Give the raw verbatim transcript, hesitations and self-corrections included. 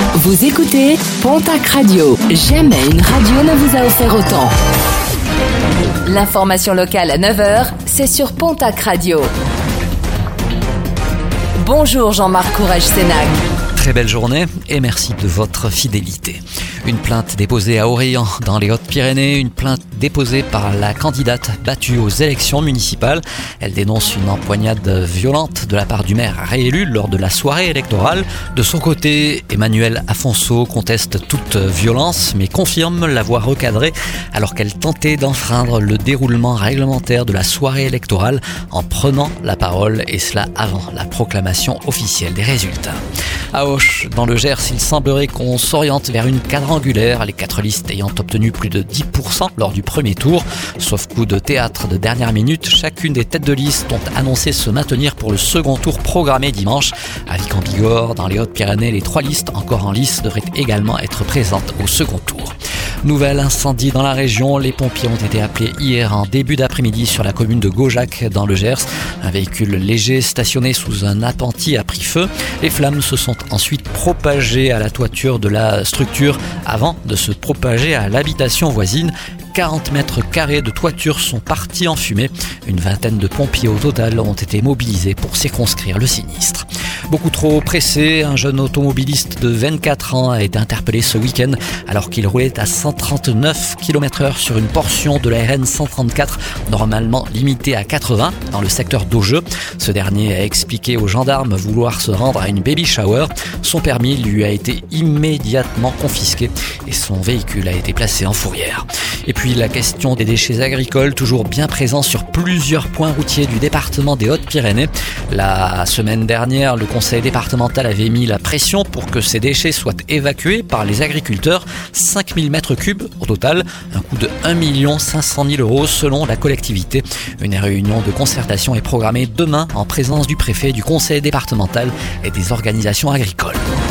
Vous écoutez Pontac Radio. Jamais une radio ne vous a offert autant. L'information locale à neuf heures, c'est sur Pontac Radio. Bonjour Jean-Marc Courage-Sénac. Très belle journée et merci de votre fidélité. Une plainte déposée à Orléans dans les Hautes-Pyrénées, une plainte déposée par la candidate battue aux élections municipales. Elle dénonce une empoignade violente de la part du maire réélu lors de la soirée électorale. De son côté, Emmanuel Afonso conteste toute violence mais confirme l'avoir recadrée alors qu'elle tentait d'enfreindre le déroulement réglementaire de la soirée électorale en prenant la parole, et cela avant la proclamation officielle des résultats. À Auch, dans le Gers, il semblerait qu'on s'oriente vers une quadrangulaire, les quatre listes ayant obtenu plus de dix pour cent lors du premier tour. Sauf coup de théâtre de dernière minute, chacune des têtes de liste ont annoncé se maintenir pour le second tour programmé dimanche. À Vic-en-Bigorre, dans les Hautes-Pyrénées, les trois listes encore en lice devraient également être présentes au second tour. Nouvel incendie dans la région, les pompiers ont été appelés hier en début d'après-midi sur la commune de Gaujac dans le Gers. Un véhicule léger stationné sous un appentis a pris feu. Les flammes se sont ensuite propagées à la toiture de la structure avant de se propager à l'habitation voisine. quarante mètres carrés de toiture sont partis en fumée. Une vingtaine de pompiers au total ont été mobilisés pour circonscrire le sinistre. Beaucoup trop pressé, un jeune automobiliste de vingt-quatre ans a été interpellé ce week-end alors qu'il roulait à cent trente-neuf kilomètres heure sur une portion de la R N cent trente-quatre, normalement limitée à quatre-vingts dans le secteur d'Augeux. Ce dernier a expliqué aux gendarmes vouloir se rendre à une baby shower. Son permis lui a été immédiatement confisqué et son véhicule a été placé en fourrière. Et puis la question des déchets agricoles, toujours bien présent sur plusieurs points routiers du département des Hautes-Pyrénées. La semaine dernière, le conseil départemental avait mis la pression pour que ces déchets soient évacués par les agriculteurs. cinq mille mètres cubes au total, un coût de un million cinq cent mille euros selon la collectivité. Une réunion de concertation est programmée demain en présence du préfet, du conseil départemental et des organisations agricoles.